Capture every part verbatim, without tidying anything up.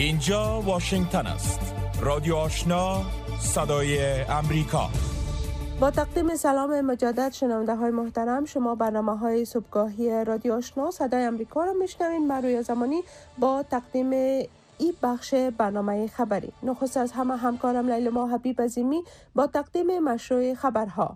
اینجا واشنگتن است. رادیو آشنا، صدای امریکا. با تقدیم سلام مجدد شنونده های محترم، شما برنامه های صبحگاهی رادیو آشنا صدای امریکا را میشنوین. من رویا زمانی با تقدیم این بخش برنامه خبری. نخست از همه همکارم لیلما حبیب عظیمی با تقدیم مشروع خبرها.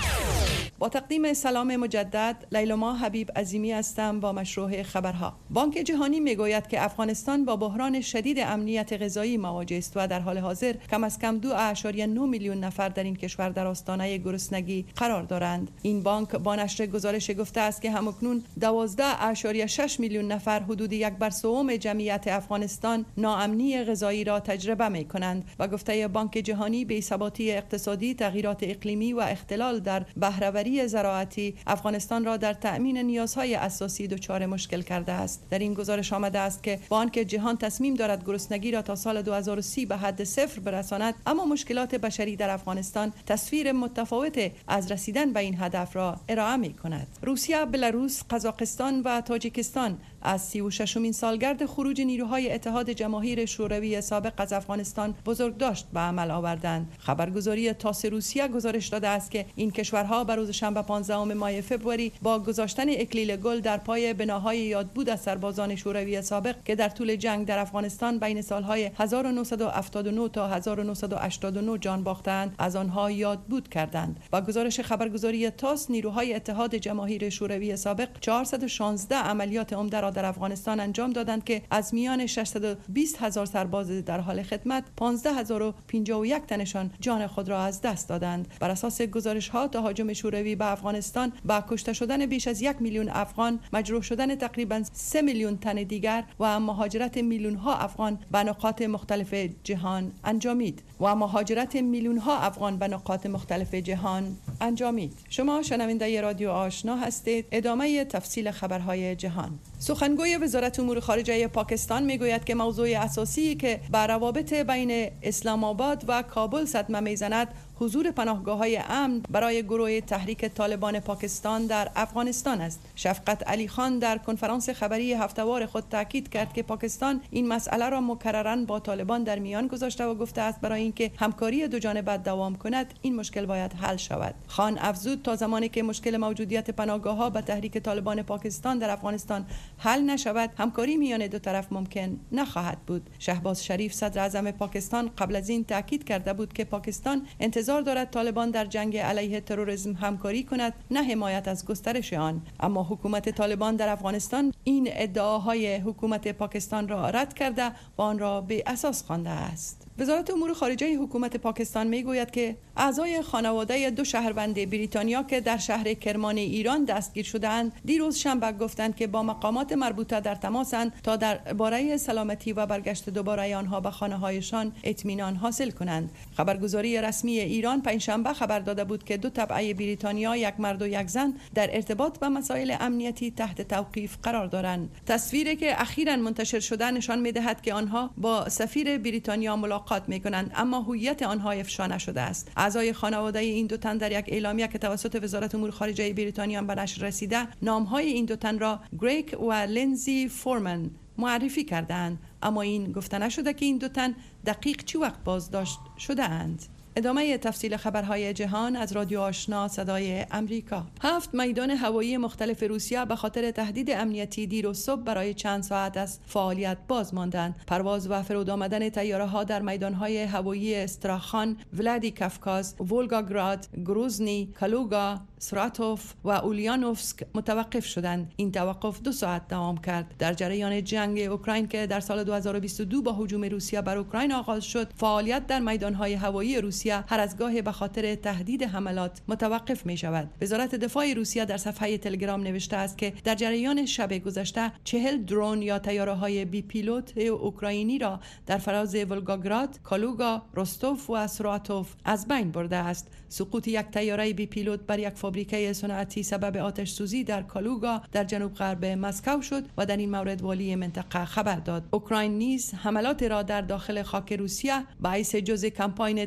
با تقدیم سلام مجدد، لیلما حبیب عظیمی هستم با مشروع خبرها. بانک جهانی میگوید که افغانستان با بحران شدید امنیت غذایی مواجه است و در حال حاضر کم از کم دو اعشاری نه میلیون نفر در این کشور در آستانه گرسنگی قرار دارند. این بانک با نشر گزارش گفته است که همکنون دوازده اعشاری شش میلیون نفر، حدود یک بر سوم جمعیت افغانستان، ناامنی غذایی را تجربه می کنند و گفته بانک جهانی بی‌ثباتی اقتصادی، تغییرات اقلیمی و اختلال در بهره‌وری زراعتی افغانستان را در تأمین نیازهای اساسی دچار مشکل کرده است. در این گزارش آمده است که بانک جهان تصمیم دارد گرسنگی را تا سال دو هزار و سی به حد صفر برساند، اما مشکلات بشری در افغانستان تصویر متفاوت از رسیدن به این هدف را ارائه می کند. روسیه، بلاروس، قزاقستان و تاجیکستان از سی و ششمین سالگرد خروج نیروهای اتحاد جماهیر شوروی سابق از افغانستان بزرگداشت به عمل آوردند. خبرگزاری تاس روسیه گزارش داده است که این کشورها بر روز شنبه پانزدهم ماه فوریه با گذاشتن اکلیل گل در پای بناهای یادبود از سربازان شوروی سابق که در طول جنگ در افغانستان بین سالهای هزار و نهصد و هفتاد و نه تا هزار و نهصد و هشتاد و نه جان باختند، از آنها یادبود کردند. با گزارش خبرگزاری تاس، نیروهای اتحاد جماهیر شوروی سابق چهارصد و شانزده عملیات عمده را در افغانستان انجام دادند که از میان ششصد و بیست هزار سرباز در حال خدمت پانزده هزار و پنجاه و یک تنشان جان خود را از دست دادند. بر اساس گزارش ها، تهاجم شوروی به افغانستان با کشته شدن بیش از یک میلیون افغان، مجروح شدن تقریبا سه میلیون تن دیگر و مهاجرت میلیون ها افغان به نقاط مختلف جهان انجامید و مهاجرت میلیون ها افغان به نقاط مختلف جهان انجامید. شما شنونده رادیو آشنا هستید. ادامه تفصیل خبرهای جهان. سخنگوی وزارت امور خارجه پاکستان میگوید که موضوع اساسی که بر روابط بین اسلام آباد و کابل صدمه میزند حضور پناهگاه‌های امن برای گروه تحریک طالبان پاکستان در افغانستان است. شفقت علی خان در کنفرانس خبری هفته‌وار خود تاکید کرد که پاکستان این مسئله را مکرراً با طالبان در میان گذاشته و گفته است برای اینکه همکاری دو جانبه دوام کند این مشکل باید حل شود. خان افزود تا زمانی که مشکل موجودیت پناهگاه‌ها به تحریک طالبان پاکستان در افغانستان حل نشود، همکاری میان دو طرف ممکن نخواهد بود. شهباز شریف صدر اعظم پاکستان قبل از این تاکید کرده بود که پاکستان انتظار دارد طالبان در جنگ علیه تروریسم همکاری کند، نه حمایت از گسترش آن. اما حکومت طالبان در افغانستان این ادعاهای حکومت پاکستان را رد کرده و آن را بی اساس خوانده است. وزارت امور خارجه حکومت پاکستان میگوید که اعضای خانواده دو شهروند بریتانیا که در شهر کرمان ایران دستگیر شدند دیروز شنبه گفتند که با مقامات مربوطه در تماسند تا درباره سلامتی و برگشت دوباره آنها به خانه‌هایشان اطمینان حاصل کنند. خبرگزاری رسمی ایران پنجشنبه خبر داده بود که دو تبعه بریتانیا، یک مرد و یک زن، در ارتباط با مسائل امنیتی تحت توقیف قرار دارند. تصویری که اخیراً منتشر شده نشان می‌دهد که آنها با سفیر بریتانیا ملاقات می‌کنند، اما هویت آنها افشا نشده است. اعضای خانواده این دو تن در یک اعلامیه که توسط وزارت امور خارجه بریتانیا به نشر رسیده، نام‌های این دو تن را گریگ و لینزی فورمن معرفی کردند، اما این گفته نشده که این دو تن دقیق چه وقت بازداشت شده اند. ادامه تفصیل خبرهای جهان از رادیو آشنا صدای امریکا. هفت میدان هوایی مختلف روسیه به خاطر تهدید امنیتی دیر و صبح برای چند ساعت از فعالیت باز ماندند. پرواز و فرود آمدن طیاره‌ها در میدان‌های هوایی استراخان، ولادیکافکاز، ولگاگراد، گروزنی، کالوگا، سراتوف و اولیانوفسک متوقف شدند. این توقف دو ساعت دوام کرد. در جریان جنگ اوکراین که در سال دو هزار و بیست و دو با هجوم روسیه بر اوکراین آغاز شد، فعالیت در میدان‌های هوایی روسیه هر از گاهی به خاطر تهدید حملات متوقف می شود. وزارت دفاع روسیه در صفحه تلگرام نوشته است که در جریان شب گذشته چهل درون یا طیاره‌های بی پیلوت اوکراینی را در فراز ولگاگراد، کالوگا، رستوف و سراتوف از بین برده است. سقوط یک طیاره بی پیلوت بر یک فابریکه صنعتی سبب آتش سوزی در کالوگا در جنوب غرب مسکو شد و در این مورد والی منطقه خبر داد. اوکراین نیز حملات را در داخل خاک روسیه باعث جزء کمپاین دفاعی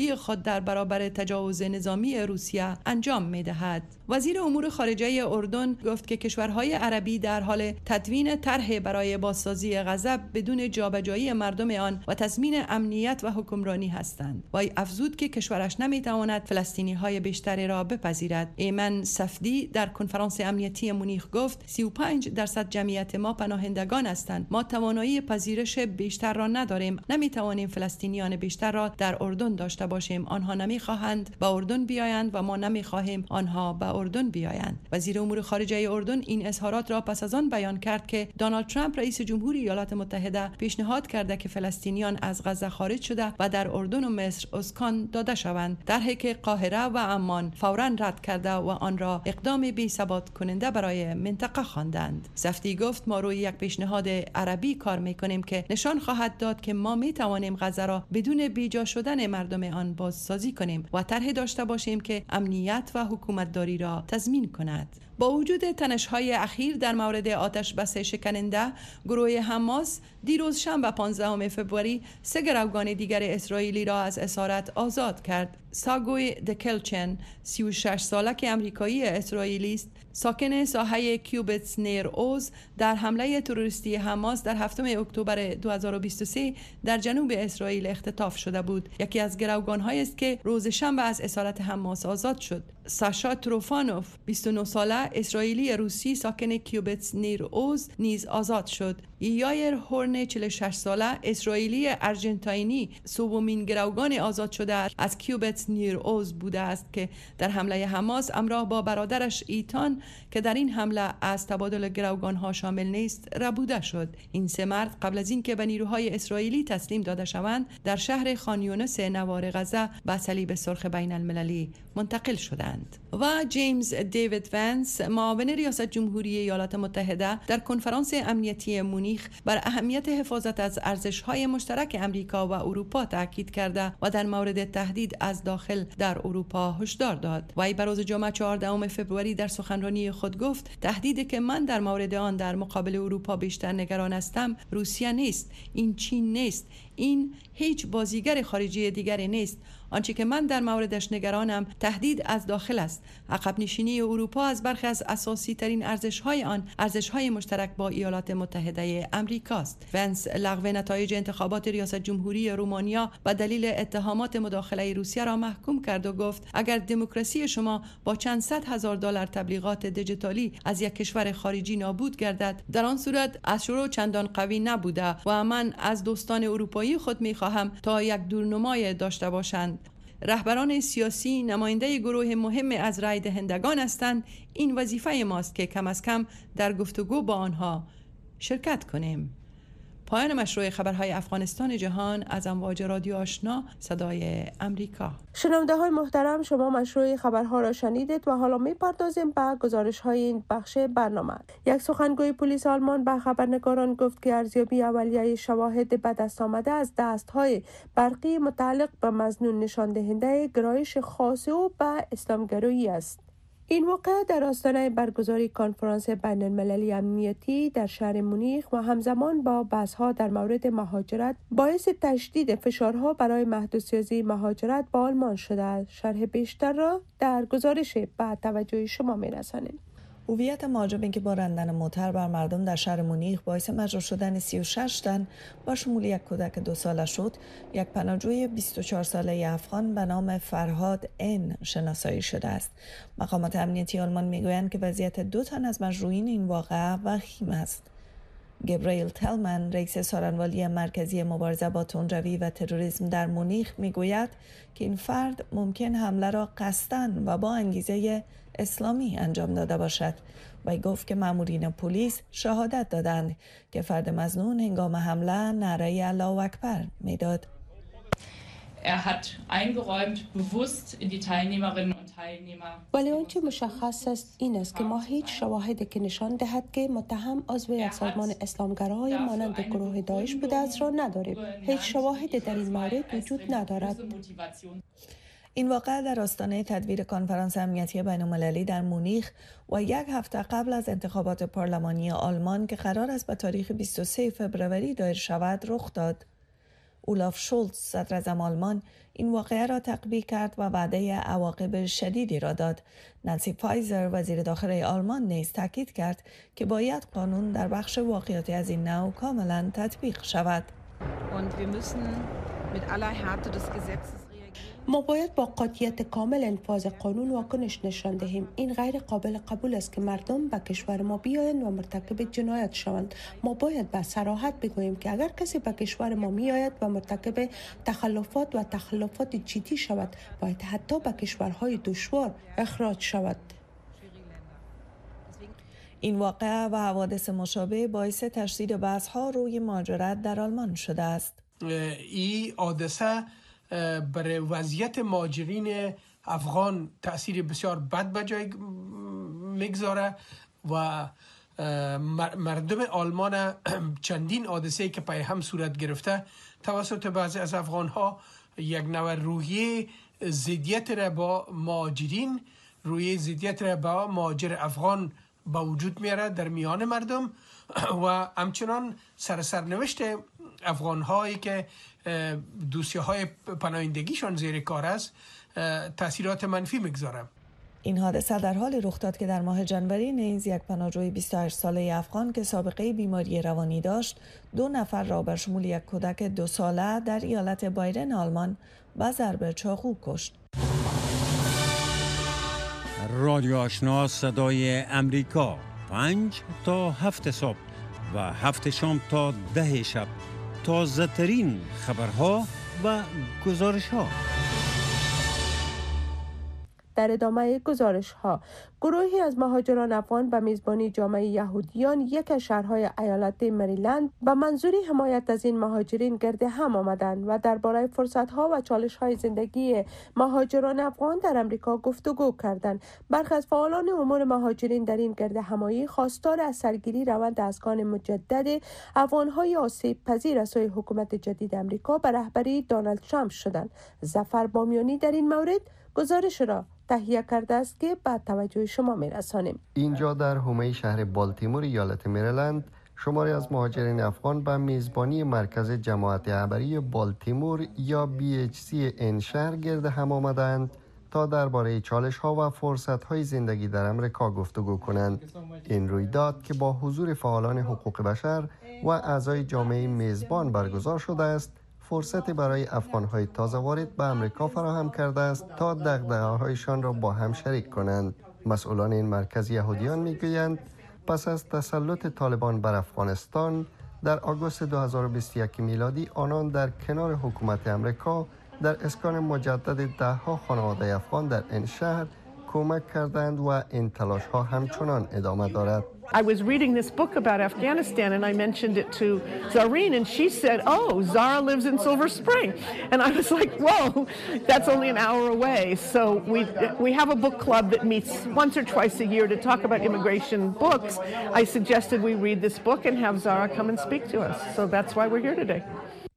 توانایی خود در برابر تجاوز نظامی روسیه انجام می‌دهد. وزیر امور خارجه اردن گفت که کشورهای عربی در حال تدوین طرح برای بازسازی غزه بدون جابجایی مردم آن و تضمین امنیت و حکمرانی هستند. وی افزود که کشورش نمی‌تواند فلسطینی‌های بیشتری را بپذیرد. ایمن صفدی در کنفرانس امنیتی مونیخ گفت سی و پنج درصد جمعیت ما پناهندگان هستند. ما توانایی پذیرش بیشتر را نداریم. نمی‌توانیم فلسطینیان بیشتر را در اردن داشته باشیم. آنها نمی‌خواهند به اردن بیایند و ما نمی‌خواهیم آنها به اردن بیایند. وزیر امور خارجه اردن این اظهارات را پس از آن بیان کرد که دونالد ترامپ رئیس جمهوری ایالات متحده پیشنهاد کرده که فلسطینیان از غزه خارج شده و در اردن و مصر اسکان داده شوند، طرحی که قاهره و عمان فوراً رد کرده و آن را اقدام بی‌ثبات کننده برای منطقه خواندند. صفدی گفت ما روی یک پیشنهاد عربی کار می‌کنیم که نشان خواهد داد که ما می‌توانیم غزه را بدون بیجا شدن مردم آن بازسازی کنیم و طرحی داشته باشیم که امنیت و حکومتداری را تضمین کند. با وجود تنش‌های اخیر در مورد آتش بس شکننده، گروه حماس دیروز شنبه پانزدهم فوریه سه گروگان دیگر اسرائیلی را از اسارت آزاد کرد. ساگوی دکلچن، سی و شش سالک امریکایی اسرائیلی است، ساکن ساحه کیوبتس نیر اوز، در حمله تروریستی حماس در هفتم اکتبر دو هزار و بیست و سه در جنوب اسرائیل اختطاف شده بود. یکی از گروگان‌هایی است که روز شنبه از اسارت حماس آزاد شد. ساشا تروفانوف، بیست و نه ساله اسرائیلی روسی ساکن کیوبتس نیر اوز نیز آزاد شد. یایر هورن، چهل و شش ساله اسرائیلی ارژنتینی، سومین گروگان آزاد شده از کیوبتس نیر اوز بوده است که در حمله حماس همراه با برادرش ایتان که در این حمله از تبادل گروگان‌ها شامل نیست ربوده شد. این سه مرد قبل از اینکه به نیروهای اسرائیلی تسلیم داده شوند در شهر خان یونس نوار غزه به صلیب سرخ بین المللی منتقل شدند. و جیمز دیوید ونس، معاون ریاست جمهوری ایالات متحده، در کنفرانس امنیتی مونیخ بر اهمیت حفاظت از ارزش‌های مشترک امریکا و اروپا تاکید کرده و در مورد تهدید از داخل در اروپا هشدار داد. وی بر روز جمعه چهاردهم فوریه در سخنرانی خود گفت تهدیدی که من در مورد آن در مقابل اروپا بیشتر نگران هستم روسیه نیست، این چین نیست، این هیچ بازیگر خارجی دیگری نیست. آنچه که من در موردش نگرانم تهدید از داخل است. عقب نشینی اروپا از برخی از اساسی ترین ارزش‌های آن، ارزش‌های مشترک با ایالات متحده آمریکا است. ونس لغو نتایج انتخابات ریاست جمهوری رومانیا به دلیل اتهامات مداخله روسیه را محکوم کرد و گفت اگر دموکراسی شما با چند صد هزار دلار تبلیغات دیجیتالی از یک کشور خارجی نابود گردد، در آن صورت اشورو چندان قوی نبوده و من از دوستان اروپایی خود می‌خواهم تا یک دورنمای داشته باشند. رهبران سیاسی نماینده گروه مهم از رای دهندگان هستند. این وظیفه ماست که کم از کم در گفتگو با آنها شرکت کنیم. پایان مشروع خبرهای افغانستان جهان از امواج رادیو آشنا صدای امریکا. شنونده های محترم، شما مشروع خبرها را شنیدید و حالا می پردازیم به گزارش های این بخش برنامه. یک سخنگوی پلیس آلمان به خبرنگاران گفت که ارزیابی اولیه شواهد به دست آمده از دست های برقی متعلق به مظنون نشان دهنده گرایش خاص او به اسلامگرایی است. این واقعه در آستانه برگزاری کنفرانس بین المللی امنیتی در شهر مونیخ و همزمان با بحث‌ها در مورد مهاجرت باعث تشدید فشارها برای محدودسازی مهاجرت به آلمان شده است. شرح بیشتر را در گزارش به توجه شما می‌رسانیم. هویت مهاجمین که با راندن موتر بر مردم در شهر مونیخ باعث مجروح شدن سی و شش تن با شمول یک کودک دو ساله شد، یک پناهجوی بیست و چهار ساله افغان به نام فرهاد ان شناسایی شده است. مقامات امنیتی آلمان میگویند که وضعیت دو تن از مجروحین این واقعه وخیم است. گبرایل تلمن، رئیس سارنوالی مرکزی مبارزه با تندروی و تروریسم در مونیخ میگوید که این فرد ممکن حمله را قصداً و با انگیزه اسلامی انجام داده باشد و گفت که مامورین پلیس شهادت دادند که فرد مظنون هنگام حمله نعره الله اکبر میداد. Er hat eingeräumt, bewusst in die Teilnehmerinnen und Teilnehmer. ولی آنچه مشخص است این است که ما هیچ شواهدی که نشان دهد که متهم عضو یک سازمان اسلامگراهای مانند گروه داعش بوده است را نداریم. هیچ شواهدی در این مورد وجود ندارد. این واقعه در آستانه تدبیر کنفرانس امنیتی بین‌المللی در مونیخ و یک هفته قبل از انتخابات پارلمانی آلمان که قرار است به تاریخ بیست و سوم فوریه دایر شود رخ داد. اولاف شولتز صدر اعظم آلمان این واقعه را تقبیح کرد و وعده عواقب شدیدی را داد. نانسی فایزر وزیر داخلی آلمان نیز تاکید کرد که باید قانون در بخش واقعیاتی از این نوع کاملا تطبیق شود. ما باید با قاطعیت کامل انفاذ قانون واکنش نشان دهیم. این غیر قابل قبول است که مردم به کشور ما بیایند و مرتکب جنایت شوند. ما باید به صراحت بگوییم که اگر کسی به کشور ما میآید و مرتکب تخلفات و تخلفات جدی شود، باید حتی به کشورهای دشوار اخراج شود. این واقعه و حوادث مشابه باعث تشدید بحث‌ها روی مهاجرت در آلمان شده است. این حادثه برای وضعیت مهاجرین افغان تأثیر بسیار بد به جای میگذاره و مردم آلمان چندین حادثه که پای هم صورت گرفته توسط بعضی از افغان ها یک نوع روحیه ضدیت را با مهاجرین، روحیه ضدیت را با مهاجر افغان با وجود میاره در میان مردم و همچنان سر سرنوشت افغان هایی که دوسیه های پناهندگیشان زیر کار است تاثیرات منفی میگذاره. این حادثه در حال رخ داد که در ماه جنوری نیز یک پناهجوی بیست و هشت ساله افغان که سابقه بیماری روانی داشت دو نفر را به شمول یک کودک دو ساله در ایالت بایرن آلمان با ضرب چاقو کشت. رادیو آشنا صدای امریکا، پنج تا هفت صبح و هفت شام تا ده شب، تازه ترین خبرها و گزارش ها. در ادامه گزارش ها، گروهی از مهاجران افغان به میزبانی جامعه یهودیان یک از شهرهای ایالت مریلند به منظوری حمایت از این مهاجرین گرد هم آمدند و درباره فرصت ها و چالش های زندگی مهاجران افغان در امریکا گفتگو کردند. برخی از فعالان امور مهاجرین در این گرد همایی خواستار از سرگیری روند اسکان مجدد افغان های آسیب پذیر از سوی حکومت جدید امریکا به رهبری دونالد ترامپ شدند. ظفر بامیانی در این مورد گزارش را تهیه کرده است که به توجه شما میرسانیم. اینجا در حومه شهر بالتیمور ایالت مریلند شماری از مهاجرین افغان به میزبانی مرکز جماعت عبری بالتیمور یا بی اچ سی این شهر گرد هم آمدند تا درباره چالش ها و فرصت های زندگی در امریکا گفتگو کنند. این رویداد که با حضور فعالان حقوق بشر و اعضای جامعه میزبان برگزار شده است، فرصتی برای افغان‌های تازه وارد به امریکا فراهم کرده است تا دغدغه‌هایشان را با هم شریک کنند. مسئولان این مرکز یهودیان می‌گویند پس از تسلط طالبان بر افغانستان در آگوست دو هزار و بیست و یک میلادی، آنان در کنار حکومت امریکا در اسکان مجدد ده‌ها خانواده افغان در این شهر کمک کردند و این تلاش‌ها همچنان ادامه دارد. I was reading this book about Afghanistan and I mentioned it to Zareen and she said, oh, Zara lives in Silver Spring. And I was like, whoa, that's only an hour away. So we we have a book club that meets once or twice a year to talk about immigration books. I suggested we read this book and have Zara come and speak to us. So that's why we're here today.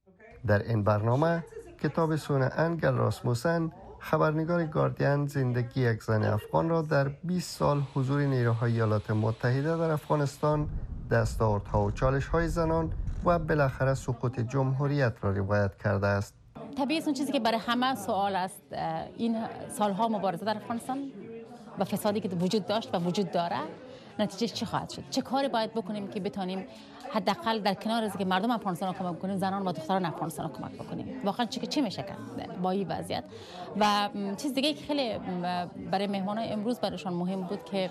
در این برنامه کتاب سون انگل راسموسن، خبرنگار گاردین، زندگی یک زن افغان را در بیست سال حضور نیروهای ایالات متحده در افغانستان، دستاوردها و چالش‌های زنان و بالاخره سقوط جمهوریت را روایت کرده است. طبیعی اون چیزی که برای همه سوال است، این سالها مبارزه در افغانستان و فسادی که وجود داشت و وجود داره، نتیجه چی خواهد شد؟ چه کاری باید بکنیم که بتونیم حداقل در کنار از که مردم افغانستان رو کمک کنیم، زنان و دختران افغانستان رو کمک بکنیم؟ واقعا چی چی میشه کرد با این وضعیت؟ و چیز دیگه که خیلی برای مهمانان امروز برایشان مهم بود که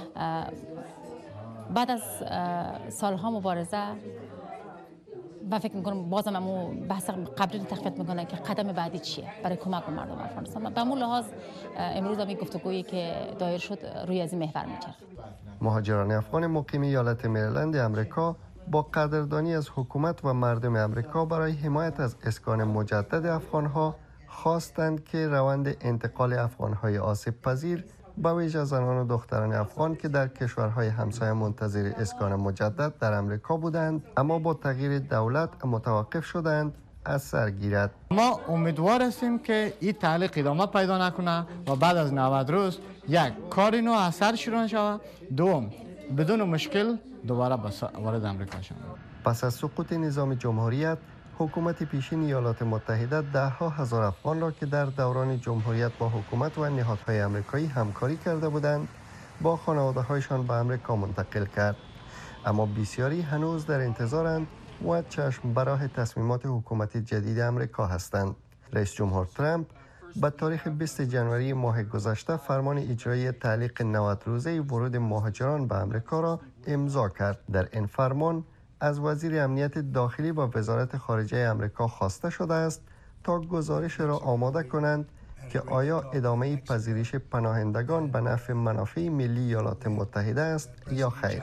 بعد از سالها مبارزه و فکر میکنم بازم امو بحث قبلی رو تقویت میکنه که قدم بعدی چیه برای کمک به مردم افغانستان. به همون لحاظ امروز هم این گفتگویی که دایر شد روی از این محور میچرخه. مهاجران افغان مقیم ایالت مریلند امریکا با قدردانی از حکومت و مردم امریکا برای حمایت از اسکان مجدد افغانها خواستند که روند انتقال افغانهای آسیب پذیر به ویژه زنان و دختران افغان که در کشورهای همسایه منتظر اسکان مجدد در امریکا بودند اما با تغییر دولت متوقف شدند از سر گیرد. ما امیدوار هستیم که این تعلیق ادامه پیدا نکنه و بعد از نود روز یک کاری نو اثر شروع شود، دوم بدون مشکل دوباره وارد امریکا شود. پس از سقوط نظام جمهوریت، حکومت پیشین ایالات متحده ده ها هزار افغان را که در دوران جمهوریت با حکومت و نهادهای آمریکایی همکاری کرده بودند با خانواده هایشان به آمریکا منتقل کرد. اما بسیاری هنوز در انتظارند و چشم به راه تصمیمات حکومت جدید آمریکا هستند. رئیس جمهور ترامپ به تاریخ بیست ژانویه ماه گذشته فرمان اجرایی تعلیق نود روزه ورود مهاجران به آمریکا را امضا کرد. در این فرمان از وزیر امنیت داخلی و وزارت خارجه آمریکا خواسته شده است تا گزارش را آماده کنند که آیا ادامه پذیرش پناهندگان به نفع منافع ملی ایالات متحده است یا خیر.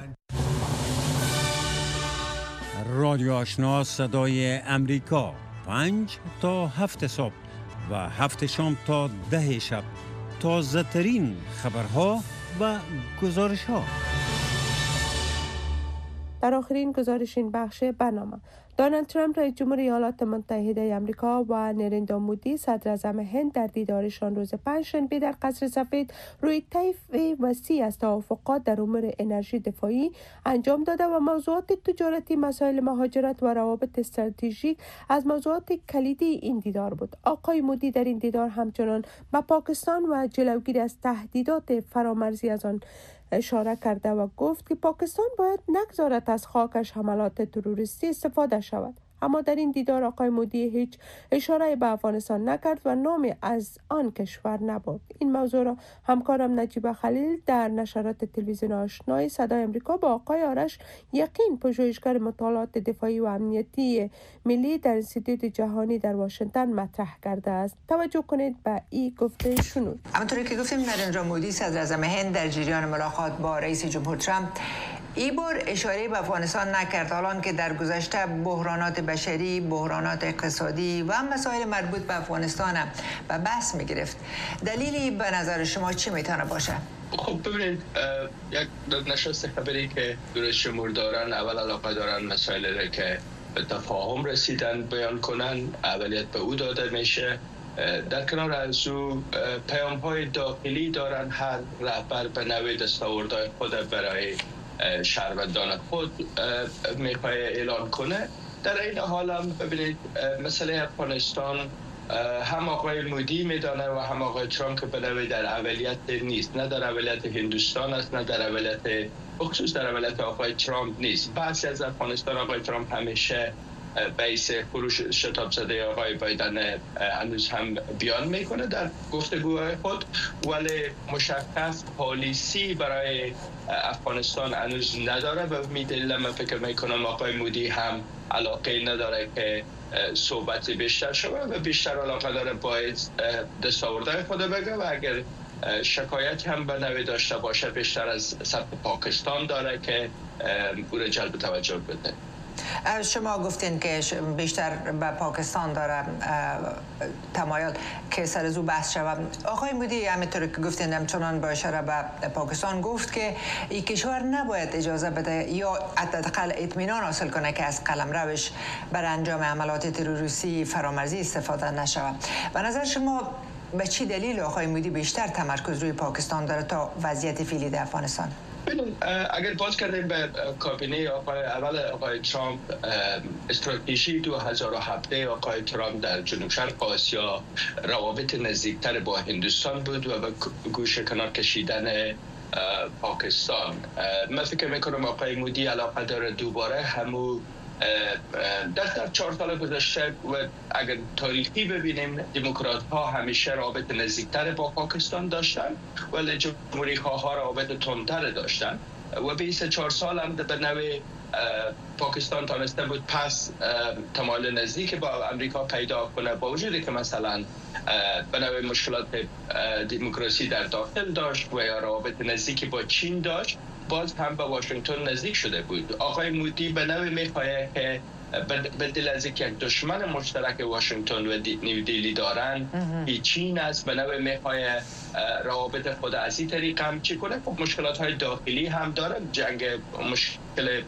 رادیو آشنا صدای امریکا پنج تا هفت صبح و هفت شام تا ده شب تازه ترین خبرها و گزارش ها. در آخرین گزارش این بخش برنامه، دونالد ترامپ رئیس جمهور ایالات متحده آمریکا و نریندرا مودی صدر اعظم هند در دیدارشان روز پنجشنبه در قصر سفید روی طیف وسیع از توافقات در امور انرژی دفاعی انجام داده و موضوعات تجارتی، مسائل مهاجرت و روابط استراتژیک از موضوعات کلیدی این دیدار بود. آقای مودی در این دیدار همچنان به پاکستان و جلوگیری از تهدیدات فرامرزی از آن اشاره کرده و گفت که پاکستان باید نگذارد از خاکش حملات تروریستی استفاده شود. اما در این دیدار آقای مودی هیچ اشاره به افغانستان نکرد و نامی از آن کشور نبرد. این موضوع را همکارم نجیبه خلیل در نشرات تلویزیون آشنای صدای امریکا با آقای آرش یقین، پژوهشگر مطالعات دفاعی و امنیتی ملی در انستیتوت جهانی در واشنگتن مطرح کرده است. توجه کنید به این گفته شنود. همونطوری که گفتیم نریندرا مودی صدر اعظم هند در جریان ملاقات با رئیس جمهور ترامپ این بار اشاره به افغانستان نکرد، حالان که در گذشته بحرانات بشری، بحرانات اقتصادی و مسائل مربوط به افغانستان به بحث می گرفت. دلیلی به نظر شما چی میتونه باشه؟ خب ببینید، یک نشست خبری که رئیس جمهور دارن اول علاقه دارن مسائلی را که به تفاهم رسیدن بیان کنن، اولیت به او داده میشه. در کنار از او پیام های داخلی دارن، هر رهبر به نوع دستاوردهای خود برای شهروندان خود میخواه اعلان کنه. در این حال هم ببینید مسئله افغانستان هم آقای مودی میدانه و هم آقای ترامپ که به نوعی در اولیت نیست، نه در اولیت هندوستان است نه در اولیت بخصوص در اولیت آقای ترامپ نیست. بعضی از افغانستان آقای ترامپ همیشه بیس خروش شتاب زده آقای بایدن هنوز هم بیان میکنه در گفتگوهای خود، ولی مشخص پالیسی برای افغانستان هنوز نداره و میدلیل من فکر میکنم آقای مودی هم علاقه نداره که صحبتی بیشتر شده و بیشتر علاقه داره باید دستاوردهای خود بگه و اگر شکایت هم به نوعی داشته باشه بیشتر از سمت پاکستان داره که او را جلب توجه بده. شما گفتین که بیشتر به پاکستان داره تمایل که سر از او بحث شود. آقای مودی همینطور که گفتین همچنان با اشاره به پاکستان گفت که این کشور نباید اجازه بده یا حداقل اطمینان حاصل کنه که از قلمروش برای انجام عملات تروریستی فرامرزی استفاده نشود. به نظر شما به چی دلیل آقای مودی بیشتر تمرکز روی پاکستان داره تا وضعیت فعلی در افغانستان؟ اگر باز کردیم به کابینه آقای اول آقای ترامپ، استراتژی دو هزار و هفت آقای ترامپ در جنوب شرق آسیا روابط نزدیکتر با هندوستان بود و به گوش کنار کشیدن پاکستان. من فکر میکنم آقای مودی علاقه داره دوباره همو در در چهار سال گذشته و اگر تاریخی ببینیم دموکرات ها همیشه رابط نزدیکتر با پاکستان داشتن ولی جمهوری ها رابط تندتر داشتن و بیست چهار سال هم به نوع پاکستان تانسته بود پس تمایل نزدیک با امریکا پیدا کنه، با وجودی که مثلا به نوع مشکلات دموکراسی در داخل داشت و یا رابط نزدیکی با چین داشت، باز هم به واشنگتن نزدیک شده بود. آقای مودی به نوع میخواه که به دل از یک دشمن مشترک واشنگتن و نیو دیلی دارن که چین است، به نوع میخواه روابط خود از این طریق هم چی کنه. خب مشکلات های داخلی هم داره، جنگ مشکل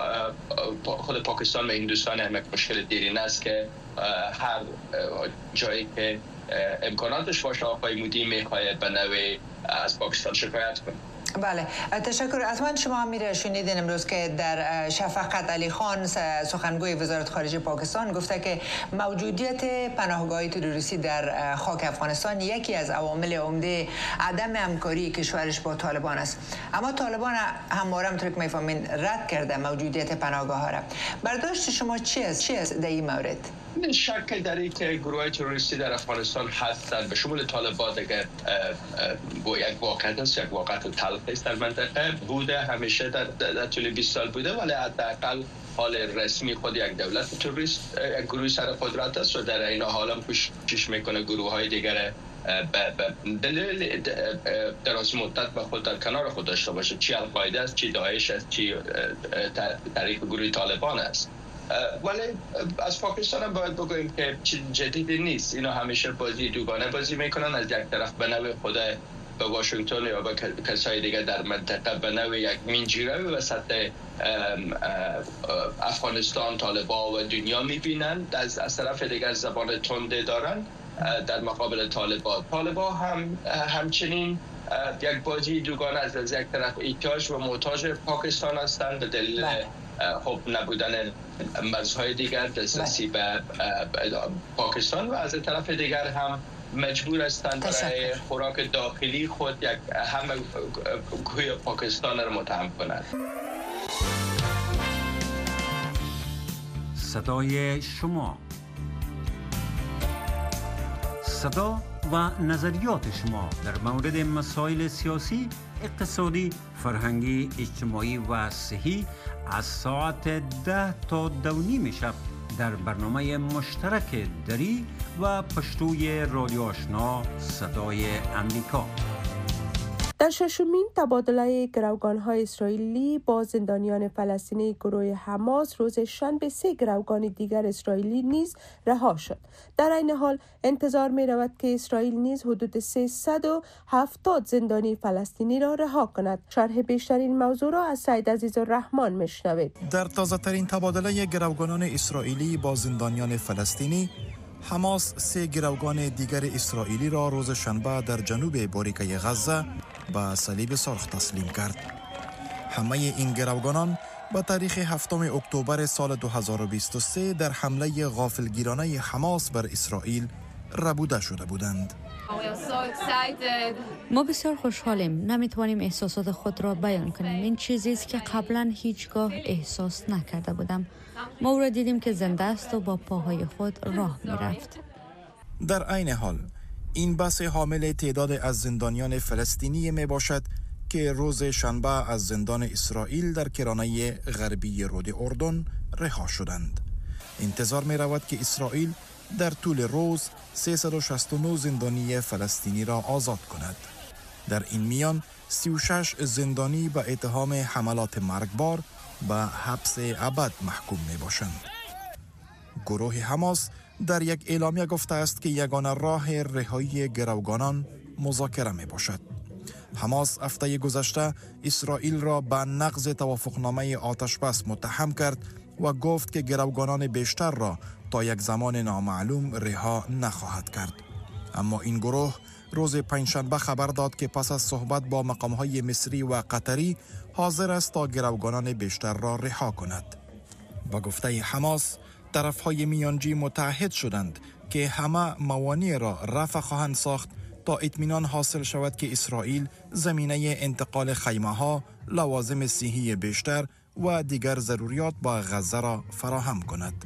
خود پاکستان و هندوستان هم یک مشکل دیرین است که هر جایی که امکاناتش باشه آقای مودی میخواه به نوع از پاکستان شکایت کنه. بله تشکر. حتما شما هم میره شنیدین امروز که در شفقت علی خان سخنگوی وزارت خارجه پاکستان گفته که موجودیت پناهگاه تروریستی در خاک افغانستان یکی از عوامل عمده عدم همکاری کشورش با طالبان است. اما طالبان همواره همونطور که میفهمین رد کرده موجودیت پناهگاه ها را. برداشت شما چی است چی است در این مورد؟ شک در این که گروه تروریستی در افغانستان هستند به شمول طالبان دیگر با یک واقعیت است، یک واقعیت تلخ است در منطقه بوده، همیشه در, در طول بیست سال بوده، ولی حداقل حال رسمی خود یک دولت تروریست یک گروه سر قدرت است و در این حال هم کوشش میکنه گروه های دیگر به دلیل دراز مدت با خود در کنار خود داشته باشه، چی القاعده است، چی داعش است، چی طریق گروه طالبان است. ولی از پاکستان هم باید بگوییم که چیز جدیدی نیست. اینا همیشه بازی دوگانه بازی میکنن، از یک طرف به نوع خود به واشنگتن یا به کسای دیگر در منطقه به نوع یک مینجیره وسط افغانستان طالبان و دنیا میبینند، از از طرف دیگر زبان تنده دارن در مقابل طالبان. طالبان هم همچنین یک بازی دوگانه از از یک طرف احتیاج و محتاج پاکستان هستند به دلیل خب نبودن مرزهای دیگر دسترسی به پاکستان و از طرف دیگر هم مجبور هستند برای خوراک داخلی خود یک همه گوی پاکستان را متهم کنند. صدای شما، صدا و نظریات شما در مورد مسائل سیاسی، اقتصادی، فرهنگی، اجتماعی و صحی از ساعت ده تا دو نیم شب در برنامه مشترک دری و پشتوی رادیو آشنا صدای امریکا. در ششمین تبادله گروگان‌های اسرائیلی با زندانیان فلسطینی گروه حماس روز شنبه سه گروگان دیگر اسرائیلی نیز رها شد. در این حال انتظار می رود که اسرائیل نیز حدود سیصد و هفتاد زندانی فلسطینی را رها کند. شرح بیشتر این موضوع را از سید عزیزالرحمن میشنوید. در تازه ترین تبادله گروگانان اسرائیلی با زندانیان فلسطینی، حماس سه گروگان دیگر اسرائیلی را روز شنبه در جنوب باریکه غزه به صلیب سرخ تسلیم کرد. همه این گروگانان به تاریخ هفتم اکتبر سال دو هزار و بیست و سه در حمله غافلگیرانه حماس بر اسرائیل ربوده شده بودند. ما بسیار خوشحالیم. نمیتوانیم احساسات خود را بیان کنیم. این چیزی است که قبلا هیچگاه احساس نکرده بودم. ما او را دیدیم که زنده است و با پاهای خود راه میرفت. در عین حال این بحث حامل تعداد از زندانیان فلسطینی می باشد که روز شنبه از زندان اسرائیل در کرانه غربی رود اردن رها شدند. انتظار می رود که اسرائیل در طول روز سیصد و شصت و نه زندانی فلسطینی را آزاد کند. در این میان سی و شش زندانی به اتهام حملات مرگبار به حبس ابد محکوم می باشند. گروه حماس در یک اعلامیه گفته است که یگانه راه رهایی گروگانان مذاکره می باشد. حماس هفته گذشته اسرائیل را به نقض توافقنامه آتشبس متهم کرد و گفت که گروگانان بیشتر را تا یک زمان نامعلوم رها نخواهد کرد. اما این گروه روز پنجشنبه خبر داد که پس از صحبت با مقامهای مصری و قطری حاضر است تا گروگانان بیشتر را رها کند. با گفته حماس، طرفهای میانجی متعهد شدند که همه موانع را رفع خواهند ساخت تا اطمینان حاصل شود که اسرائیل زمینه انتقال خیمه‌ها، لوازم صحی بیشتر و دیگر ضروریات با غزه را فراهم کند.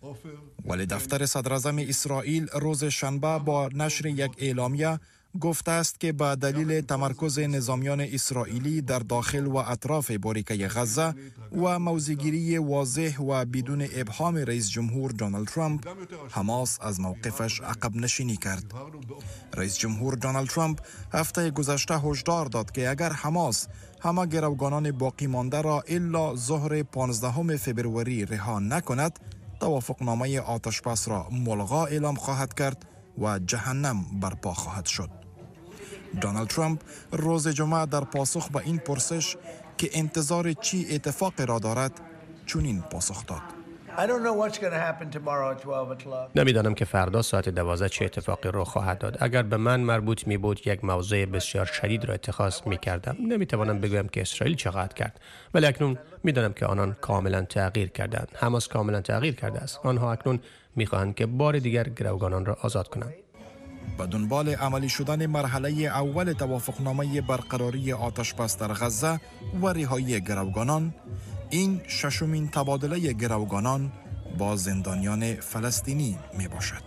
ولی دفتر صدراعظم اسرائیل روز شنبه با نشر یک اعلامیه گفته است که به دلیل تمرکز نظامیان اسرائیلی در داخل و اطراف باریکه غزه و موضع‌گیری واضح و بدون ابهام رئیس جمهور دونالد ترامپ، حماس از موقفش عقب نشینی کرد. رئیس جمهور دونالد ترامپ هفته گذشته هشدار داد که اگر حماس همه گروگانان باقی مانده را الا ظهر پانزدهم فوریه رها نکند، توافقنامه آتشبس را ملغا اعلام خواهد کرد و جهنم برپا خواهد شد. دونالد ترامپ روز جمعه در پاسخ به این پرسش که انتظار چی اتفاق را دارد چنین پاسخ داد: نمیدانم که فردا ساعت دوازده چه اتفاقی رخ خواهد داد. اگر به من مربوط می بود یک موضع بسیار شدید را اتخاذ می کردم. نمی توانم بگویم که اسرائیل چه خواهد کرد، ولی اکنون می دانم که آنان کاملا تغییر کردند. حماس کاملا تغییر کرده است. آنها اکنون می خواهند که بار دیگر گروگانان را آزاد کنند. به دنبال عملی شدن مرحله اول توافقنامه برقراری آتش بس در غزه و رهایی گروگانان، این ششمین تبادله گروگانان با زندانیان فلسطینی می باشد.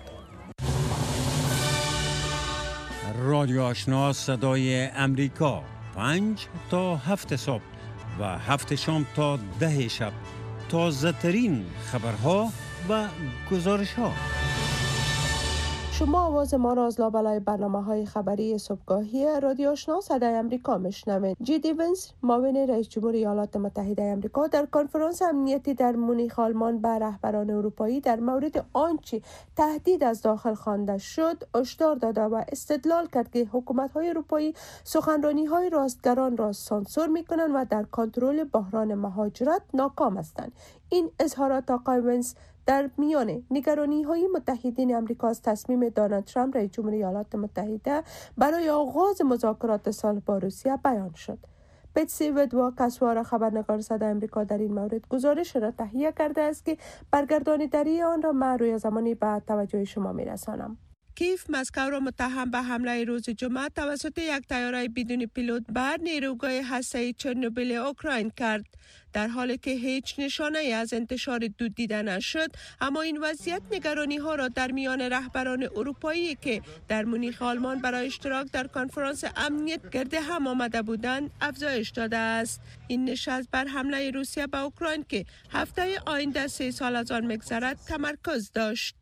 رادیو آشنا صدای امریکا، پنج تا هفت صبح و هفت شام تا ده شب، تازه ترین خبرها و گزارش ها. شما آواز ما را از لابلای برنامه های خبری صبحگاهی رادیو آشنا صدای امریکا میشنوید. جی ونس، معاون رئیس جمهور ایالات متحده امریکا، در کنفرانس امنیتی در مونیخ آلمان به رهبران اروپایی در مورد آنچه تهدید از داخل خوانده شد هشدار داده و استدلال کرد که حکومت های اروپایی سخنرانی های راستگران را سانسور می کنند و در کنترل بحران مهاجرت ناکام هستند. این اظهارات آقای ونس در میان نگرانی های متحدین امریکا از تصمیم دونالد ترامپ رئیس جمهور ایالات متحده برای آغاز مذاکرات صلح با روسیه بیان شد. بتسی ودوا کسوار خبرنگار صدای امریکا در این مورد گزارش را تهیه کرده است که برگردانداری آن را من روی زمانی به توجه شما میرسانم. کیف مسکو را متهم به حمله روز جمعه توسط یک طیاره بدون پیلوت بر نیروگاه هسته‌ای چرنوبیل اوکراین کرد. در حالی که هیچ نشانه از انتشار دود دیده نشد، اما این وضعیت نگرانی ها را در میان رهبران اروپایی که در مونیخ آلمان برای اشتراک در کنفرانس امنیت گرد هم آمده بودند افزایش داده است. این نشست بر حمله روسیه به اوکراین که هفته آینده سه سال از آن می‌گذرد تمرکز داشت.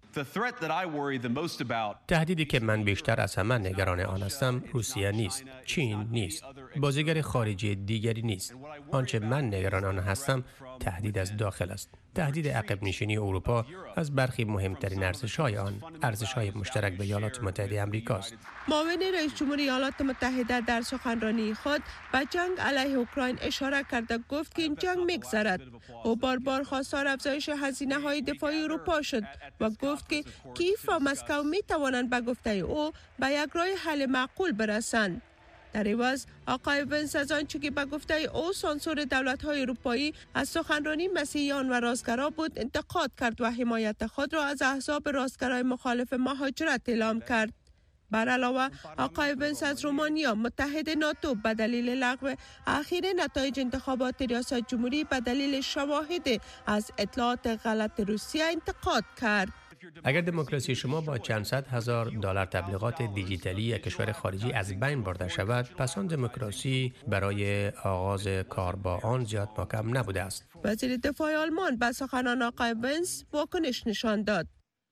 تهدیدی که من بیشتر از همه نگران آن هستم روسیه نیست، چین نیست، بازیگر خارجی دیگری نیست. آنچه من نگران آن هستم تهدید از داخل است. تهدید عقب نشینی اروپا از برخی مهمترین ارزش‌های آن، ارزش‌های مشترک به ایالات متحده آمریکا است. معاون رئیس جمهور ایالات متحده در سخنرانی خود به جنگ علیه اوکراین اشاره کرده گفت که این جنگ می‌گذرد. او بار بار خواستار افزایش هزینه‌های دفاعی اروپا شد و گفت که کیف و مسکو می‌توانند به گفته او به یک راه حل معقول برسند. در عوض آقای ونس از آنچه که به گفته او سانسور دولت‌های اروپایی از سخنرانی مسیحیان و راستگرا بود انتقاد کرد و حمایت خود را از احزاب راستگرای مخالف مهاجرت اعلام کرد. بر علاوه آقای ونس از رومانیا متحد ناتو به دلیل لغو اخیر نتایج انتخابات ریاست جمهوری به دلیل شواهد از اطلاعات غلط روسیه انتقاد کرد. اگر دموکراسی شما با چند صد هزار دلار تبلیغات دیجیتالی یک کشور خارجی از بین برده شود، پس آن دموکراسی برای آغاز کار با آن زیاد محکم نبوده است. وزیر دفاع آلمان به سخنان آقای ونس واکنش نشان داد.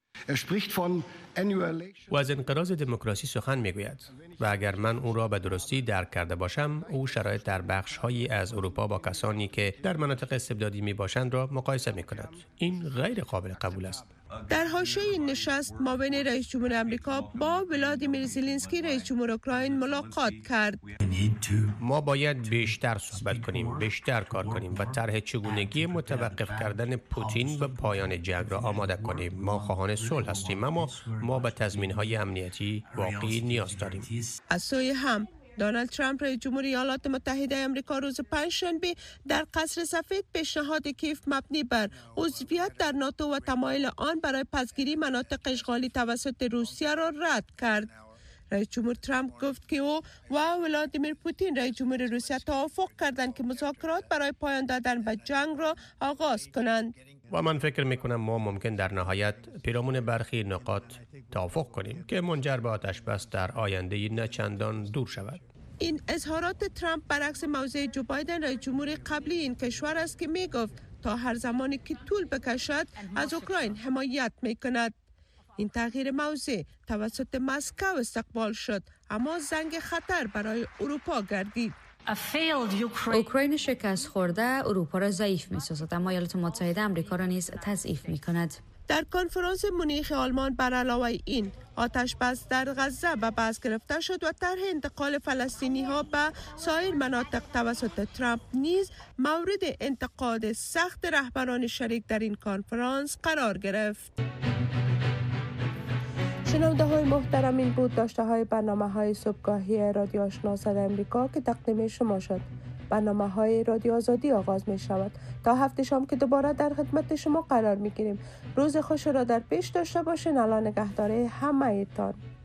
و از انقراض دموکراسی سخن میگوید و اگر من اون را به درستی درک کرده باشم، او شرایط در بخش هایی از اروپا با کسانی که در مناطق استبدادی می باشند را مقایسه می کند. این غیر قابل قبول است. در حاشیه این نشست معاون رئیس جمهور آمریکا با ولادیمیر زلنسکی رئیس جمهور اوکراین ملاقات کرد. ما باید بیشتر صحبت کنیم، بیشتر کار کنیم و طرح چگونگی متوقف کردن پوتین به پایان جنگ را آماده کنیم. ما خواهان صلح هستیم، اما ما به تضمین‌های امنیتی واقعی نیاز داریم. از سوی هم دونالد ترامپ رئیس جمهور ایالات متحده آمریکا روز پنجشنبه در قصر سفید پیشنهاد کیف مبنی بر عضویت در ناتو و تمایل آن برای پسگیری مناطق اشغالی توسط روسیه را رد کرد. رئیس جمهور ترامپ گفت که او و ولادیمیر پوتین رئیس جمهور روسیه توافق کردند که مذاکرات برای پایان دادن به جنگ را آغاز کنند. و من فکر میکنم ما ممکن در نهایت پیرامون برخی نقاط توافق کنیم که منجر به آتش بس در آینده نه چندان دور شود. این اظهارات ترامپ برعکس موضع جو بایدن رئیس جمهور قبلی این کشور است که میگفت تا هر زمانی که طول بکشد از اوکراین حمایت میکند. این تغییر موضع توسط مسکو استقبال شد، اما زنگ خطر برای اروپا گردید. اوکراین شکست خورده اروپا را ضعیف می‌سازد، اما ایالات متحده آمریکا را نیز تضعیف می‌کند. در کنفرانس مونیخ آلمان بر علاوه این آتش بس در غزه به بحث گرفته شد و طرح انتقال فلسطینی ها به سایر مناطق توسط ترامپ نیز مورد انتقاد سخت رهبران شریک در این کنفرانس قرار گرفت. شنونده های محترم، این بود داشته های برنامه های صبحگاهی رادیو آشنا صدای امریکا که تقدیم شما شد. برنامه های رادیو آزادی آغاز می شود. تا هفته شام که دوباره در خدمت شما قرار می گیریم. روز خوش را در پیش داشته باشین. الله نگهدار همه تان.